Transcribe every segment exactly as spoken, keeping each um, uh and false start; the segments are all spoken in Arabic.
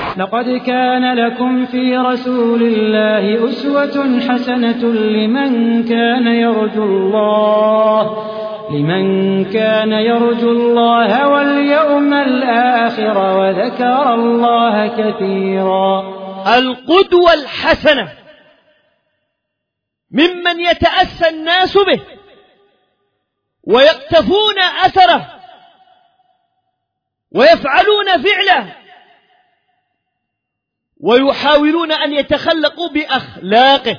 لقد كان لكم في رسول الله أسوة حسنة لمن كان يرجو الله لمن كان يرجو الله واليوم الآخر وذكر الله كثيرا. القدوة الحسنة ممن يتأسى الناس به ويقتفون أثره ويفعلون فعله ويحاولون أن يتخلقوا بأخلاقه.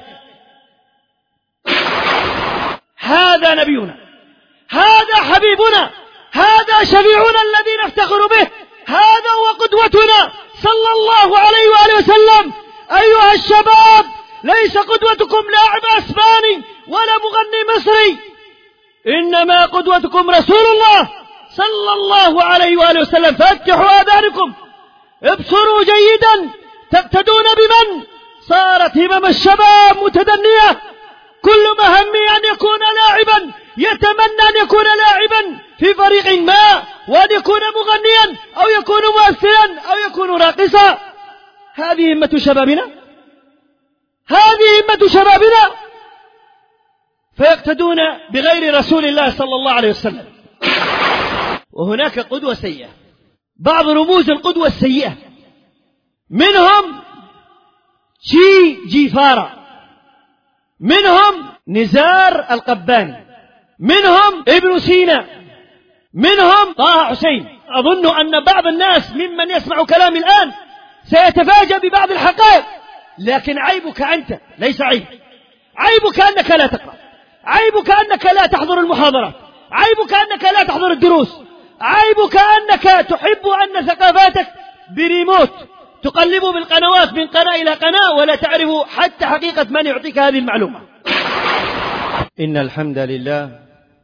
هذا نبينا، هذا حبيبنا، هذا شفيعنا الذي نفتخر به، هذا هو قدوتنا صلى الله عليه وآله وسلم. أيها الشباب، ليس قدوتكم لاعب أسباني ولا مغني مصري، إنما قدوتكم رسول الله صلى الله عليه وآله وسلم. فافتحوا آذانكم، ابصروا جيدا، تقتدون بمن صارت همم الشباب متدنية. كل ما همي أن يكون لاعبا، يتمنى أن يكون لاعبا في فريق ما، وأن يكون مغنيا أو يكون مؤثرا أو يكون راقصا. هذه همة شبابنا، هذه همة شبابنا، فيقتدون بغير رسول الله صلى الله عليه وسلم. وهناك قدوة سيئة. بعض رموز القدوة السيئة منهم شي جيفارا، منهم نزار القباني، منهم ابن سينا، منهم طه حسين. أظن أن بعض الناس ممن يسمع كلامي الآن سيتفاجأ ببعض الحقائق، لكن عيبك أنت ليس عيب. عيبك أنك لا تقرأ، عيبك أنك لا تحضر المحاضرات، عيبك أنك لا تحضر الدروس، عيبك أنك تحب أن ثقافاتك بريموت تقلب بالقنوات من قناة إلى قناة ولا تعرف حتى حقيقة من يعطيك هذه المعلومة. إن الحمد لله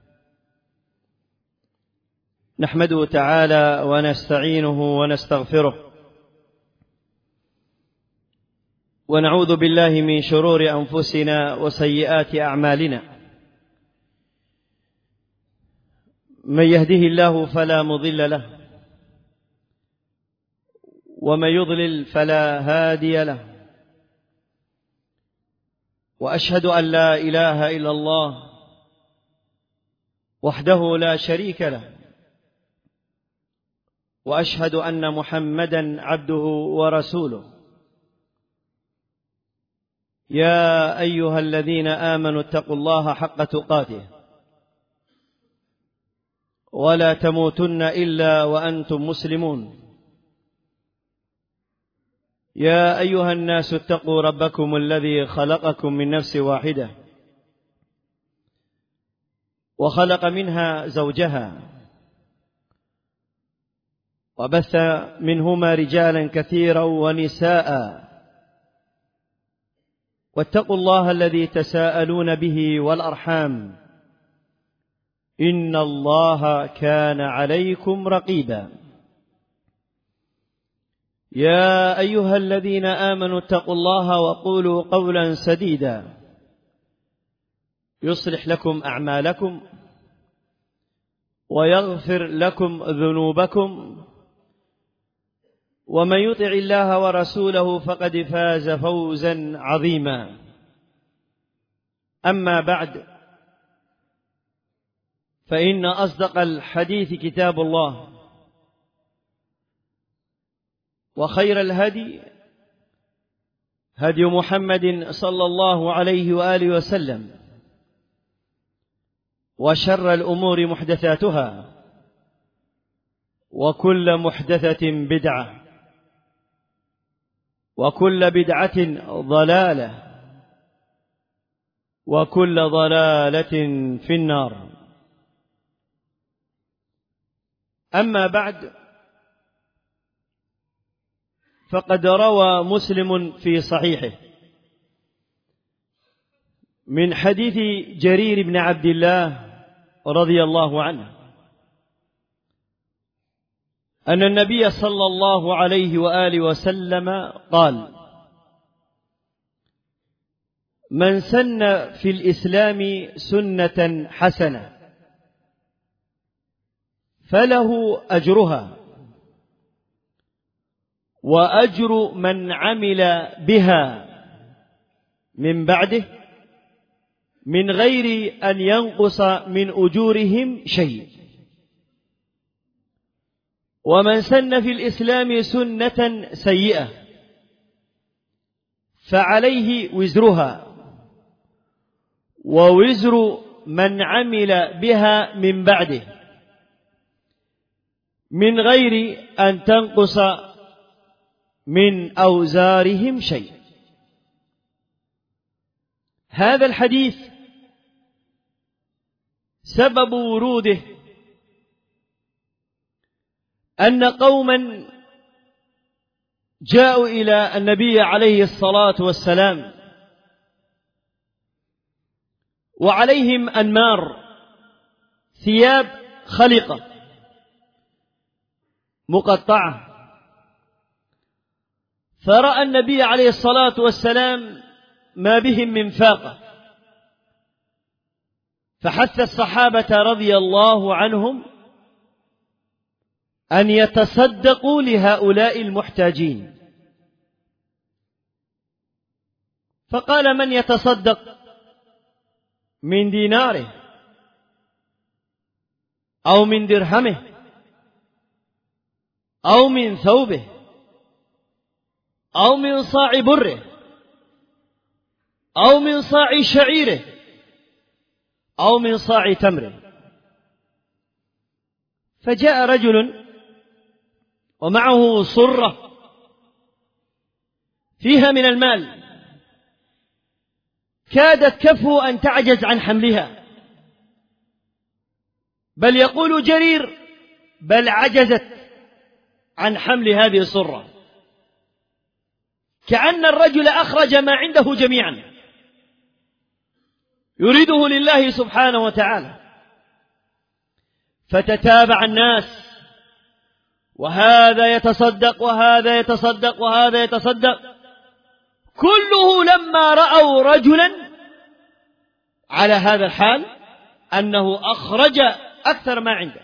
نحمده تعالى ونستعينه ونستغفره، ونعوذ بالله من شرور أنفسنا وسيئات أعمالنا. من يهده الله فلا مضل له، ومن يضلل فلا هادي له. وأشهد أن لا إله إلا الله وحده لا شريك له، وأشهد أن محمدا عبده ورسوله. يا أيها الذين آمنوا اتقوا الله حق تقاته ولا تموتن إلا وأنتم مسلمون. يا أيها الناس اتقوا ربكم الذي خلقكم من نفس واحدة وخلق منها زوجها وبث منهما رجالا كثيرا ونساء، واتقوا الله الذي تساءلون به والأرحام، إن الله كان عليكم رقيبا. يا أيها الذين آمنوا اتقوا الله وقولوا قولا سديدا يصلح لكم أعمالكم ويغفر لكم ذنوبكم، ومن يطع الله ورسوله فقد فاز فوزا عظيما. أما بعد، فإن أصدق الحديث كتاب الله، وخير الهدي هدي محمد صلى الله عليه وآله وسلم، وشر الأمور محدثاتها، وكل محدثة بدعة، وكل بدعة ضلالة، وكل ضلالة في النار. أما بعد، فقد روى مسلم في صحيحه من حديث جرير بن عبد الله رضي الله عنه أن النبي صلى الله عليه وآله وسلم قال: من سن في الإسلام سنة حسنة فله أجرها وأجر من عمل بها من بعده من غير أن ينقص من أجورهم شيء. ومن سن في الإسلام سنة سيئة فعليه وزرها ووزر من عمل بها من بعده من غير أن تنقص من أوزارهم شيء. هذا الحديث سبب وروده أن قوما جاءوا إلى النبي عليه الصلاة والسلام وعليهم أنمار ثياب خلقة مقطعة، فرأى النبي عليه الصلاة والسلام ما بهم من فاقة، فحث الصحابة رضي الله عنهم أن يتصدقوا لهؤلاء المحتاجين. فقال: من يتصدق من ديناره أو من درهمه أو من ثوبه أو من صاع بره أو من صاع شعيره أو من صاع تمره. فجاء رجل ومعه صرة فيها من المال كادت كفه أن تعجز عن حملها، بل يقول جرير: بل عجزت عن حمل هذه الصرة، كأن الرجل أخرج ما عنده جميعا يريده لله سبحانه وتعالى. فتتابع الناس، وهذا يتصدق وهذا يتصدق وهذا يتصدق، كله لما رأوا رجلا على هذا الحال أنه أخرج أكثر ما عنده.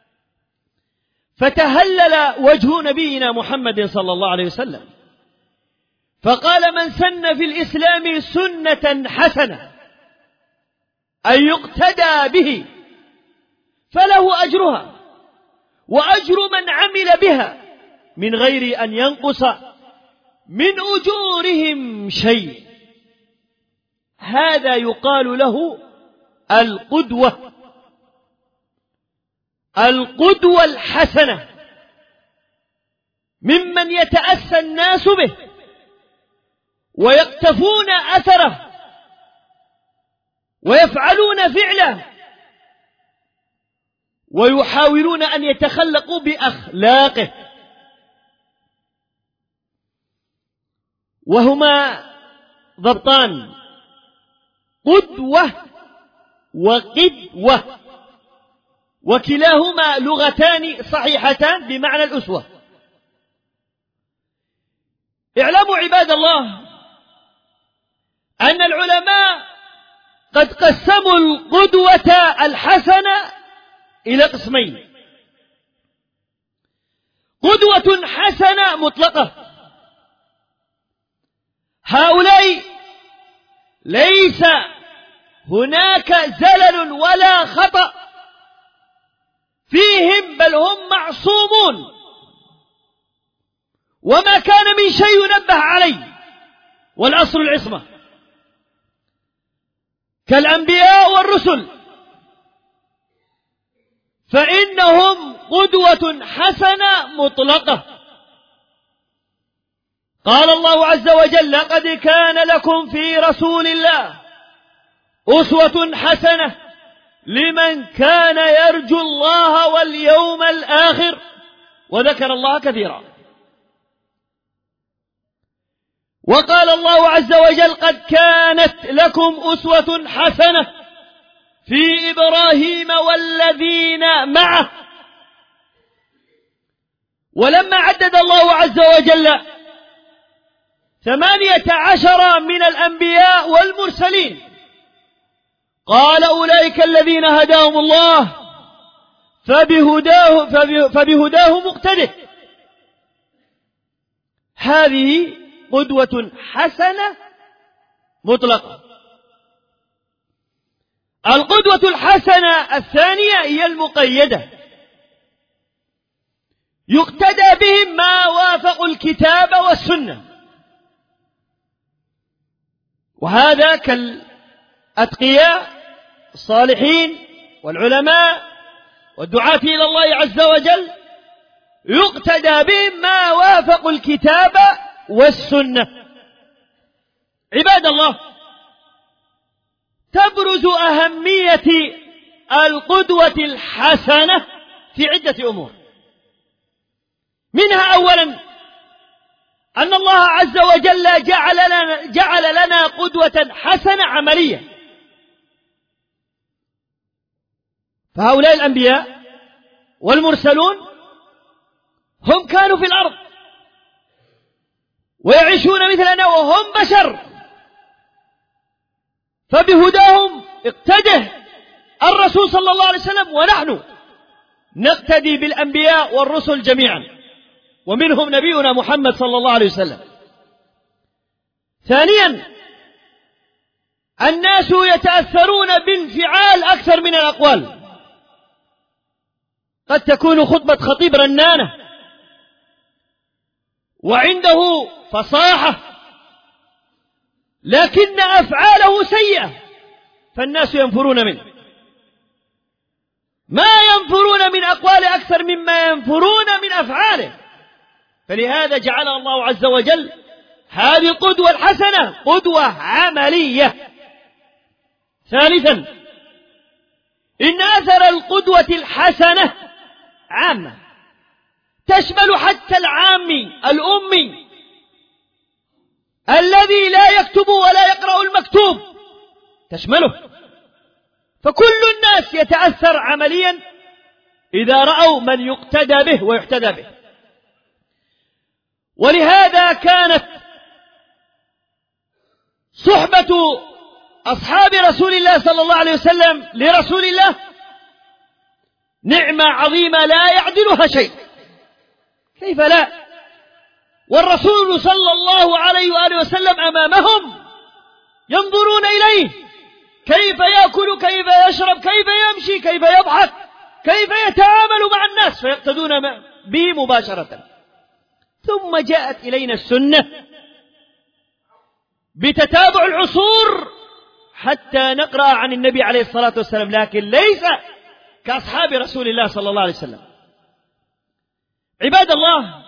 فتهلل وجه نبينا محمد صلى الله عليه وسلم فقال: من سن في الإسلام سنة حسنة أن يقتدى به فله أجرها وأجر من عمل بها من غير أن ينقص من أجورهم شيء. هذا يقال له القدوة، القدوة الحسنة، ممن يتأسى الناس به ويقتفون أثره ويفعلون فعله ويحاولون أن يتخلقوا بأخلاقه. وهما ضبطان: قدوة وقدوة، وكلاهما لغتان صحيحتان بمعنى الأسوة. اعلموا عباد الله أن العلماء قد قسموا القدوة الحسنة إلى قسمين: قدوة حسنة مطلقة، هؤلاء ليس هناك زلل ولا خطأ فيهم، بل هم معصومون، وما كان من شيء ينبه عليه، والأصل العصمة، كالأنبياء والرسل، فإنهم قدوة حسنة مطلقة. قال الله عز وجل: لقد كان لكم في رسول الله أسوة حسنة لمن كان يرجو الله واليوم الآخر وذكر الله كثيرا. وقال الله عز وجل: قد كانت لكم أسوة حسنة في إبراهيم والذين معه. ولما عدد الله عز وجل ثمانية عشر من الأنبياء والمرسلين قال: أولئك الذين هداهم الله فبهداه, فبهداه مقتده. هذه قدوة حسنة مطلقة. القدوة الحسنة الثانية هي المقيدة، يقتدى بهم ما وافقوا الكتاب والسنة، وهذا كالأتقياء الصالحين والعلماء والدعاة إلى الله عز وجل، يقتدى بهم ما وافقوا الكتاب والسنة. عباد الله، تبرز أهمية القدوة الحسنة في عدة أمور، منها أولا أن الله عز وجل جعل لنا, جعل لنا قدوة حسنة عملية. فهؤلاء الأنبياء والمرسلون هم كانوا في الأرض ويعيشون مثلنا وهم بشر، فبهداهم اقتده الرسول صلى الله عليه وسلم، ونحن نقتدي بالأنبياء والرسل جميعا، ومنهم نبينا محمد صلى الله عليه وسلم. ثانيا، الناس يتأثرون بالفعال أكثر من الأقوال. قد تكون خطبة خطيب رنانة وعنده فصاحة، لكن أفعاله سيئة فالناس ينفرون منه، ما ينفرون من أقواله أكثر مما ينفرون من أفعاله. فلهذا جعل الله عز وجل هذه القدوة الحسنة قدوة عملية. ثالثا، إن أثر القدوة الحسنة عامة، تشمل حتى العامي الأمي الذي لا يكتب ولا يقرأ المكتوب، تشمله، فكل الناس يتأثر عمليا إذا رأوا من يقتدى به ويحتدى به. ولهذا كانت صحبة أصحاب رسول الله صلى الله عليه وسلم لرسول الله نعمة عظيمة لا يعدلها شيء. كيف لا؟ والرسول صلى الله عليه وآله وسلم أمامهم ينظرون إليه، كيف يأكل، كيف يشرب، كيف يمشي، كيف يضحك، كيف يتعامل مع الناس، فيقتدون به مباشرة. ثم جاءت إلينا السنة بتتابع العصور حتى نقرأ عن النبي عليه الصلاة والسلام، لكن ليس كأصحاب رسول الله صلى الله عليه وسلم. عباد الله،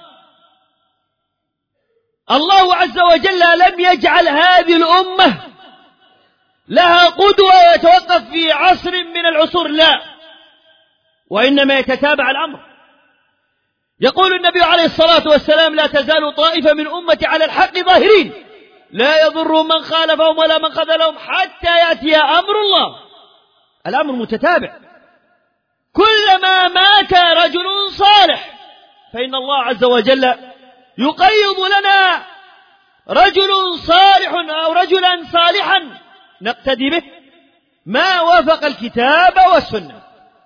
الله عز وجل لم يجعل هذه الأمة لها قدوة ويتوقف في عصر من العصور، لا، وإنما يتتابع الأمر. يقول النبي عليه الصلاة والسلام: لا تزال طائفة من أمتي على الحق ظاهرين لا يضر من خالفهم ولا من خذلهم حتى يأتي أمر الله. الأمر متتابع، كلما مات رجل صالح فإن الله عز وجل يقيض لنا رجل صالح أو رجلا صالحا نقتدي به ما وافق الكتاب والسنة.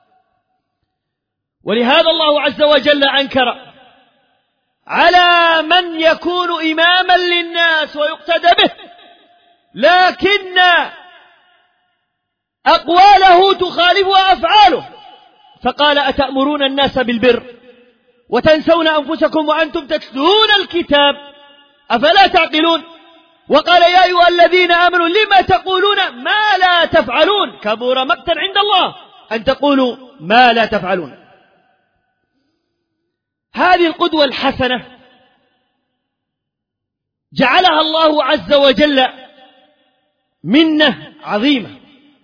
ولهذا الله عز وجل أنكر على من يكون إماما للناس ويقتدى به، لكن أقواله تخالفها أفعاله، فقال: أتأمرون الناس بالبر وتنسون أنفسكم وأنتم تتلون الكتاب أفلا تعقلون. وقال: يا أيها الذين آمنوا لما تقولون ما لا تفعلون كبر مقتا عند الله أن تقولوا ما لا تفعلون. هذه القدوة الحسنة جعلها الله عز وجل منة عظيمة.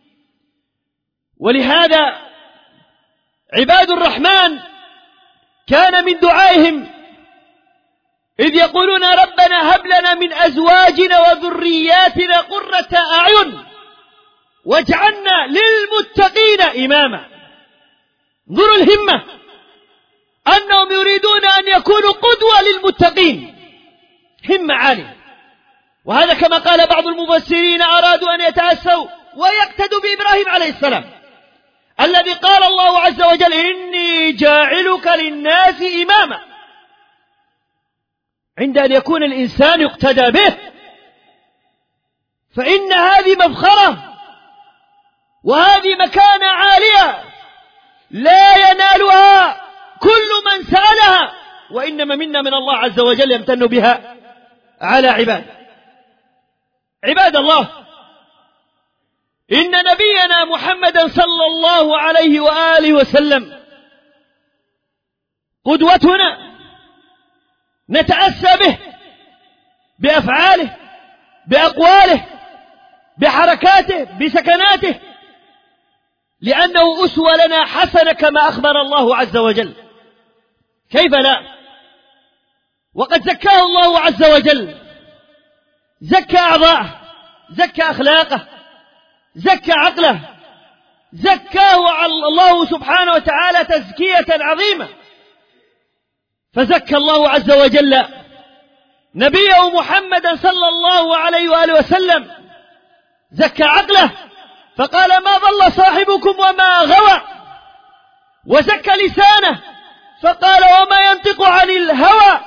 ولهذا عباد الرحمن كان من دعائهم إذ يقولون: ربنا هب لنا من أزواجنا وذرياتنا قرة أعين واجعلنا للمتقين إماما. انظروا الهمة، أنهم يريدون أن يكونوا قدوة للمتقين، همة عالية. وهذا كما قال بعض المفسرين: أرادوا أن يتأسوا ويقتدوا بإبراهيم عليه السلام الذي قال الله عز وجل: إني جاعلك للناس إماما. عند أن يكون الإنسان يقتدى به، فإن هذه مفخرة وهذه مكانة عالية لا ينالها كل من سألها، وإنما منا من الله عز وجل يمتن بها على عباد عباد الله. إن نبينا محمدا صلى الله عليه وآله وسلم قدوتنا، نتأسى به بأفعاله، بأقواله، بحركاته، بسكناته، لأنه أسوة لنا حسنة كما أخبر الله عز وجل. كيف لا؟ وقد زكاه الله عز وجل، زكى أعضاءه، زكى أخلاقه، زكى عقله، زكاه الله سبحانه وتعالى تزكية عظيمة. فزكى الله عز وجل نبيه محمدا صلى الله عليه وآله وسلم، زكى عقله فقال ما ضل صاحبكم وما غوى، وزكى لسانه فقال وما ينطق عن الهوى،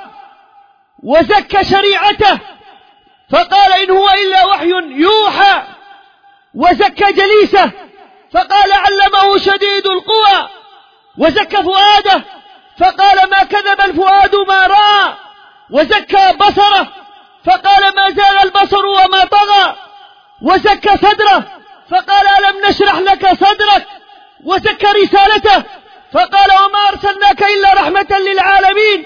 وزكى شريعته فقال إن هو إلا وحي يوحى، وزكى جليسه فقال علمه شديد القوى، وزكى فؤاده فقال ما كذب الفؤاد ما رأى، وزكى بصره فقال ما زاغ البصر وما طغى، وزكى صدره فقال ألم نشرح لك صدرك، وزكى رسالته فقال وما أرسلناك إلا رحمة للعالمين،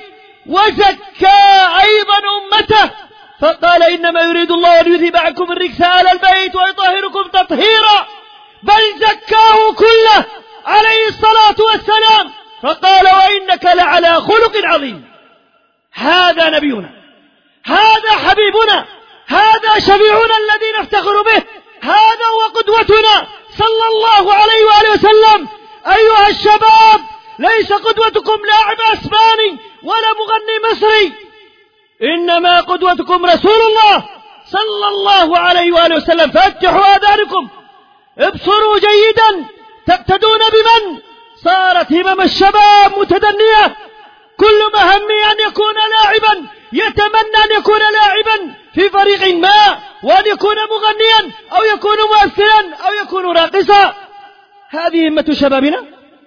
وزكى أيضا أمته فقال إنما يريد الله أن يذهب عنكم الرجس أهل البيت ويطهركم تطهيرا، بل زكاه كله عليه الصلاة والسلام فقال وإنك لعلى خلق عظيم. هذا نبينا، هذا حبيبنا، هذا شفيعنا الذي نفتخر به، هذا هو قدوتنا صلى الله عليه وآله وسلم. أيها الشباب، ليس قدوتكم لاعب أسباني ولا مغني مصري، إنما قدوتكم رسول الله صلى الله عليه وآله وسلم. فاتحوا آذانكم، ابصروا جيدا، تقتدون بمن صارت همم الشباب متدنية، كل ما همي أن يكون لاعبا، يتمنى أن يكون لاعبا في فريق ما، وأن يكون مغنيا أو يكون مؤثرا أو يكون راقصا. هذه همة شبابنا،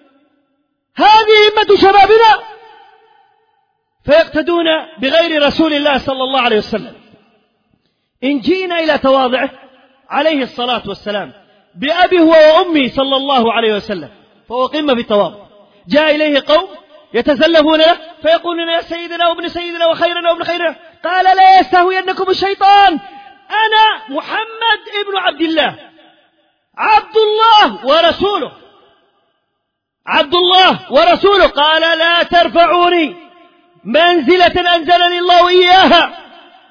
هذه همة شبابنا، فيقتدون بغير رسول الله صلى الله عليه وسلم. إن جينا إلى تواضعه عليه الصلاة والسلام بأبي هو وأمي صلى الله عليه وسلم، فهو قمة في التواضع. جاء إليه قوم يتزلفون له فيقولون يا سيدنا وابن سيدنا وخيرنا وابن خيرنا، قال لا يستهوينكم الشيطان، أنا محمد ابن عبد الله، عبد الله ورسوله، عبد الله ورسوله. قال لا ترفعوني منزلة أنزلني الله إياها.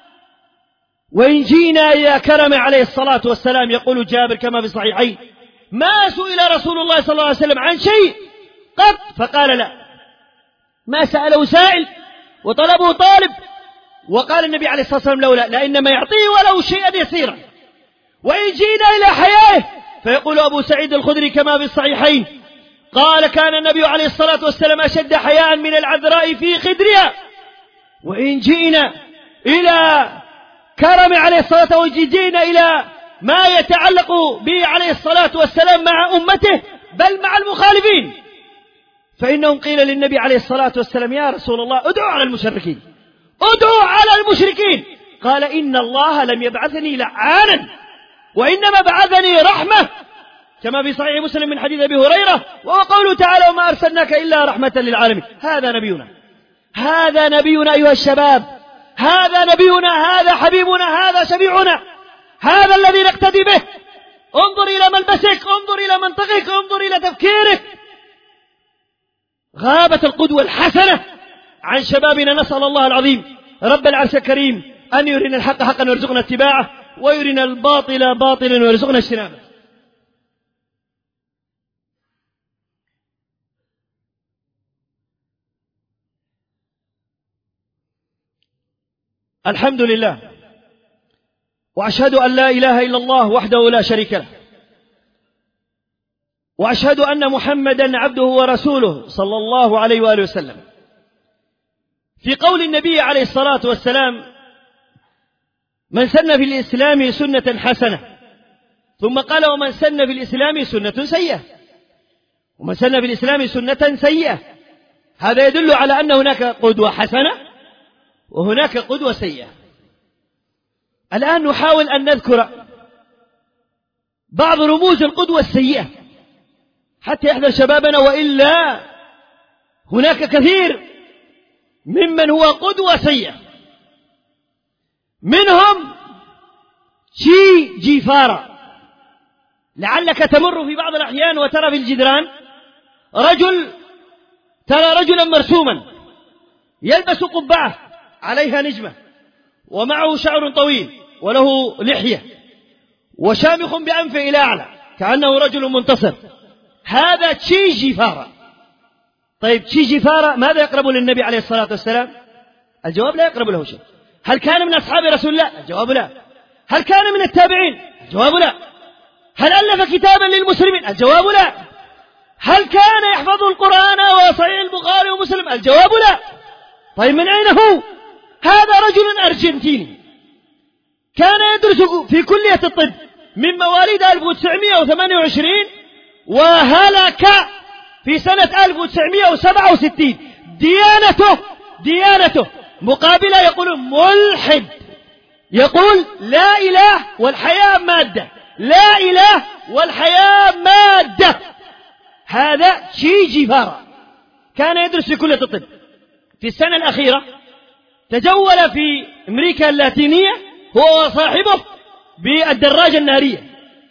وإن جينا يا كرم عليه الصلاة والسلام، يقول جابر كما في الصحيحين ما سئل رسول الله صلى الله عليه وسلم عن شيء قط فقال لا، ما سأله سائل وطلبه طالب. وقال النبي عليه الصلاة والسلام لولا، لا إنما يعطيه ولو شيئا يسيرا. وإن جينا إلى حيائه فيقول أبو سعيد الخدري كما في الصحيحين قال كان النبي عليه الصلاة والسلام أشد حياء من العذراء في خدرها. وإن جئنا إلى كرم عليه الصلاة والسلام، جئنا إلى ما يتعلق به عليه الصلاة والسلام مع أمته بل مع المخالفين، فإنهم قيل للنبي عليه الصلاة والسلام يا رسول الله ادعو على المشركين، ادعو على المشركين. قال إن الله لم يبعثني لعانا وإنما بعثني رحمة، كما في صحيح مسلم من حديث أبي هريرة، وهو قوله تعالى وما أرسلناك إلا رحمة للعالمين. هذا نبينا، هذا نبينا أيها الشباب، هذا نبينا، هذا حبيبنا، هذا شفيعنا، هذا الذي نقتدي به. انظر إلى ملبسك، انظر إلى منطقك، انظر إلى تفكيرك. غابت القدوة الحسنة عن شبابنا. نسأل الله العظيم رب العرش الكريم أن يرنا الحق حقا ويرزقنا اتباعه، ويرنا الباطل باطلا ويرزقنا اجتنابه. الحمد لله، وأشهد أن لا إله إلا الله وحده لا شريك له، وأشهد أن محمدا عبده ورسوله صلى الله عليه وآله وسلم. في قول النبي عليه الصلاة والسلام: من سن في الإسلام سنة حسنة، ثم قال: ومن سن في الإسلام سنة سيئة، ومن سن في الإسلام سنة سيئة. هذا يدل على أن هناك قدوة حسنة وهناك قدوة سيئة. الآن نحاول أن نذكر بعض رموز القدوة السيئة حتى يحذر شبابنا، وإلا هناك كثير ممن هو قدوة سيئة. منهم تشي جيفارا، لعلك تمر في بعض الأحيان وترى في الجدران رجل، ترى رجلا مرسوما يلبس قبعة عليها نجمة ومعه شعر طويل وله لحية وشامخ بأنفه إلى أعلى كأنه رجل منتصر. هذا تشي جيفارا. طيب تشي جيفارا ماذا يقرب للنبي عليه الصلاة والسلام؟ الجواب: لا يقرب له شيء. هل كان من أصحاب رسول الله؟ الجواب: لا. هل كان من التابعين؟ الجواب: لا. هل ألف كتابا للمسلمين؟ الجواب: لا. هل كان يحفظ القرآن وصحيح البخاري ومسلم؟ الجواب: لا. طيب من أين هو؟ هذا رجل أرجنتيني كان يدرس في كلية الطب من مواليد ألف وتسعمائة وثمانية وعشرين، وهلك في سنة ألف وتسعمائة وسبعة وستين. ديانته ديانته مقابلة، يقول ملحد، يقول لا إله والحياة مادة، لا إله والحياة مادة. هذا تشي جيفارا كان يدرس في كلية الطب. في السنة الأخيرة تجول في أمريكا اللاتينية هو وصاحبه بالدراجة النارية،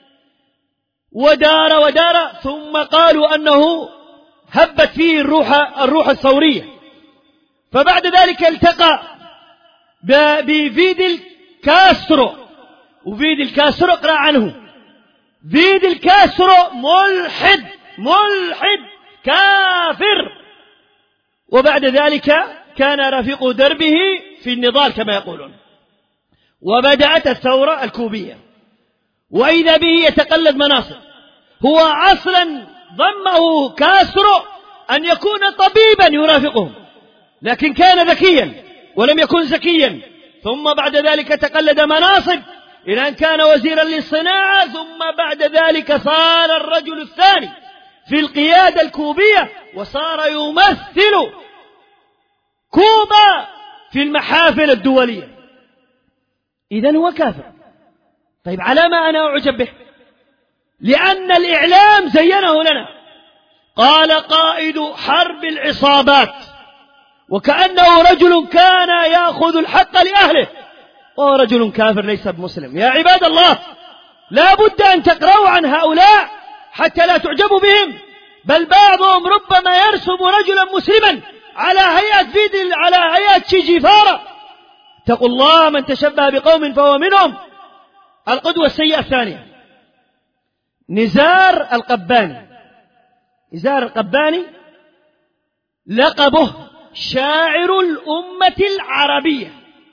ودار ودار، ثم قالوا أنه هبت فيه الروح الروح الثورية. فبعد ذلك التقى بفيدل كاسترو، وفيدل كاسترو اقرأ عنه، فيدل كاسترو ملحد ملحد كافر. وبعد ذلك كان رفيق دربه في النضال كما يقولون، وبدأت الثورة الكوبية، وإذا به يتقلد مناصب. هو أصلا ضمه كاسترو أن يكون طبيبا يرافقهم، لكن كان ذكيا ولم يكن ذكيا، ثم بعد ذلك تقلد مناصب إلى أن كان وزيرا للصناعة، ثم بعد ذلك صار الرجل الثاني في القيادة الكوبية، وصار يمثل كوبا في المحافل الدولية. إذن هو كافر. طيب على ما أنا أعجب به؟ لأن الإعلام زينه لنا. قال قائد حرب العصابات، وكأنه رجل كان يأخذ الحق لأهله، وهو رجل كافر ليس بمسلم. يا عباد الله، لا بد أن تقرأوا عن هؤلاء حتى لا تعجبوا بهم، بل بعضهم ربما يرسم رجلا مسلما على هيئة فيدل، على هيئة تشي جيفارا. اتقوا الله، من تشبه بقوم فهو منهم. القدوة السيئة الثانية نزار القباني. نزار القباني لقبه شاعر الأمة العربية،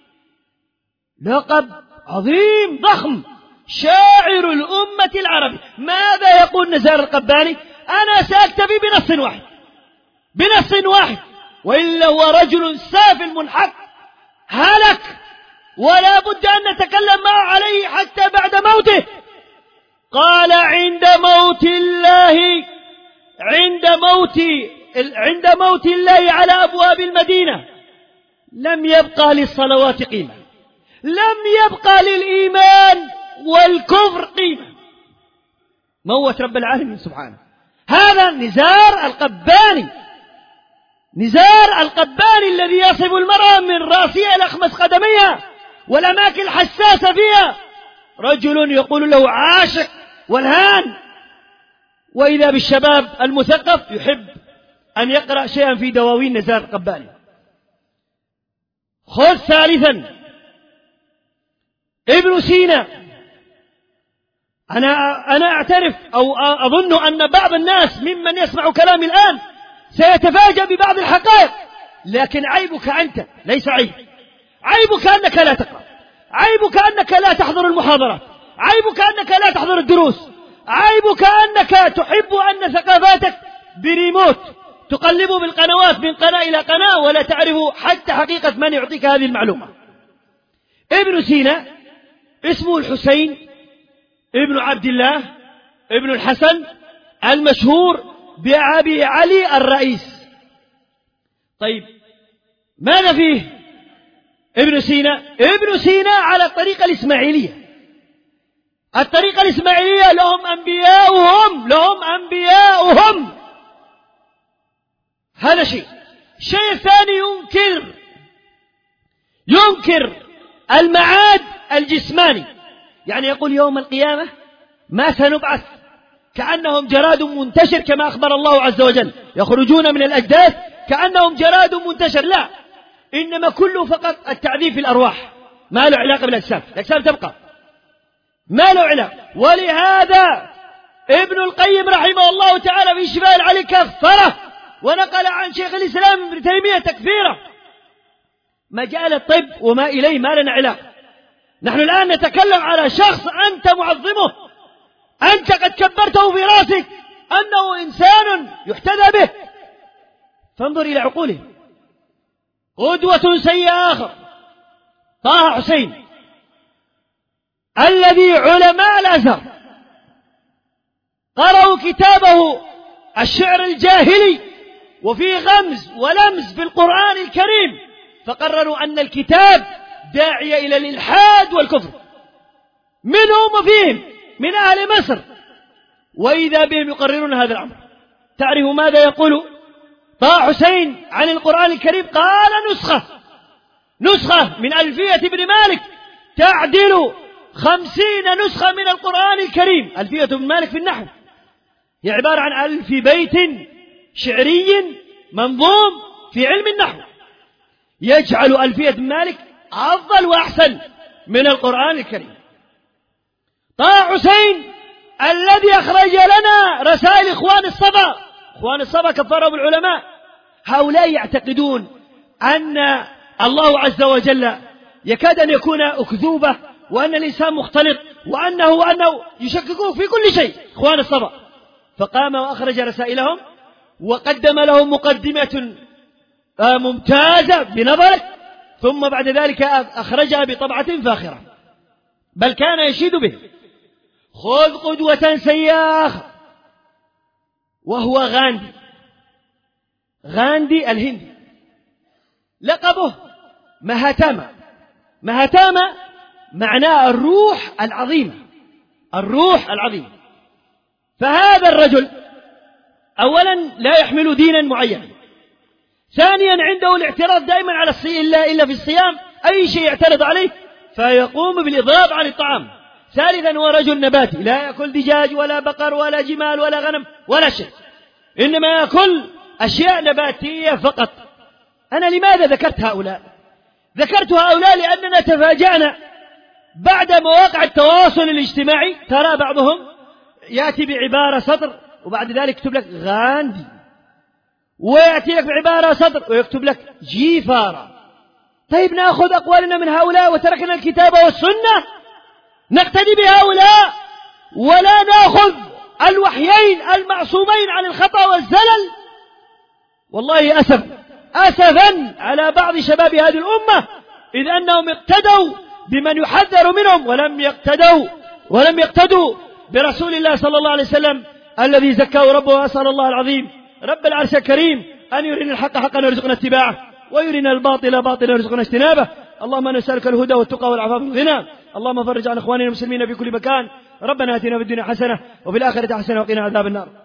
لقب عظيم ضخم، شاعر الأمة العربية. ماذا يقول نزار القباني؟ أنا سأكتفي بنص واحد، بنص واحد، وإلا هو رجل سافل منحق هلك، ولا بد أن نتكلم معه عليه حتى بعد موته. قال: عند موت الله عند موت عند موت الله على أبواب المدينة لم يبقى للصلوات قيمة، لم يبقى للإيمان والكفر قيمة. موت رب العالمين سبحانه. هذا نزار القباني، نزار القباني الذي يصف المرأة من رأسها إلى خمس قدميها والأماكن الحساسة فيها. رجل يقول له عاشق والهان، وإذا بالشباب المثقف يحب أن يقرأ شيئا في دواوين نزار القباني. خذ ثالثا ابن سينا. أنا أنا أعترف أو أظن أن بعض الناس ممن يسمع كلامي الآن سيتفاجأ ببعض الحقائق، لكن عيبك أنت ليس عيب. عيبك أنك لا تقرأ، عيبك أنك لا تحضر المحاضرات، عيبك أنك لا تحضر الدروس، عيبك أنك تحب أن ثقافاتك بريموت تقلب بالقنوات من قناة إلى قناة ولا تعرف حتى حقيقة من يعطيك هذه المعلومة. ابن سينا اسمه الحسين ابن عبد الله ابن الحسن المشهور بأبي علي الرئيس. طيب ماذا فيه ابن سينا؟ ابن سينا على الطريقة الإسماعيلية. الطريقة الإسماعيلية لهم أنبياؤهم لهم أنبياؤهم هذا شيء. الشيء الثاني ينكر ينكر المعاد الجسماني، يعني يقول يوم القيامة ما سنبعث كأنهم جراد منتشر كما أخبر الله عز وجل، يخرجون من الأجداث كأنهم جراد منتشر. لا، إنما كله فقط التعذيب في الأرواح، ما له علاقة بالأجسام، الأجسام تبقى ما له علاقة. ولهذا ابن القيم رحمه الله تعالى في شفاء العلي كفره ونقل عن شيخ الإسلام ابن تيمية تكفيره. مجال الطب وما إليه ما لنا علاقة. نحن الآن نتكلم على شخص أنت معظمه، أنت قد كبرته في راسك أنه إنسان يحتذى به، فانظر إلى عقوله. قدوة سيئة آخر طه حسين الذي علماء الأزهر قرأوا كتابه الشعر الجاهلي وفيه غمز ولمز بالقرآن الكريم، فقرروا أن الكتاب داعية إلى الإلحاد والكفر، منهم وفيهم من أهل مصر، وإذا بهم يقررون هذا الأمر. تعرف ماذا يقول طه حسين عن القرآن الكريم؟ قال نسخة نسخة من ألفية ابن مالك تعدل خمسين نسخة من القرآن الكريم. ألفية ابن مالك في النحو هي عبارة عن ألف بيت شعري منظوم في علم النحو، يجعل ألفية ابن مالك أفضل وأحسن من القرآن الكريم. طه حسين الذي أخرج لنا رسائل إخوان الصبا، إخوان الصبا كفرهم العلماء، هؤلاء يعتقدون أن الله عز وجل يكاد أن يكون أكذوبة، وأن الإنسان مختلط، وأنه وأنه يشككون في كل شيء إخوان الصبا. فقام وأخرج رسائلهم وقدم لهم مقدمة ممتازة بنظره، ثم بعد ذلك أخرجها بطبعة فاخرة، بل كان يشيد به. خذ قدوة سيئة آخر وهو غاندي، غاندي الهندي، لقبه مهاتما. مهاتما معناه الروح العظيمة، الروح العظيمة. فهذا الرجل أولا لا يحمل دينا معينا، ثانيا عنده الاعتراض دائما على الصيام إلا, إلا في الصيام أي شيء يعترض عليه فيقوم بالإضراب عن الطعام، ثالثا هو رجل نباتي لا يأكل دجاج ولا بقر ولا جمال ولا غنم ولا شيء، إنما يأكل أشياء نباتية فقط. أنا لماذا ذكرت هؤلاء؟ ذكرت هؤلاء لأننا تفاجأنا بعد مواقع التواصل الاجتماعي، ترى بعضهم يأتي بعبارة سطر وبعد ذلك يكتب لك غاندي، ويأتي لك بعبارة سطر ويكتب لك جيفارة. طيب نأخذ أقوالنا من هؤلاء وتركنا الكتاب والسنة نقتدي بهؤلاء، ولا نأخذ الوحيين المعصومين عن الخطأ والزلل؟ والله أسف أسفا على بعض شباب هذه الأمة، إذ أنهم اقتدوا بمن يحذر منهم ولم يقتدوا ولم يقتدوا برسول الله صلى الله عليه وسلم الذي زكاه ربه. وأسأل الله العظيم رب العرش الكريم أن يرينا الحق حقا ويرزقنا اتباعه، ويرينا الباطل باطلا ويرزقنا اجتنابه. اللهم نسألك الهدى والتقى والعفاف والغنى. اللهم فرج عن إخواننا المسلمين في كل مكان. ربنا آتنا في الدنيا حسنة وفي الآخرة حسنة وقنا عذاب النار.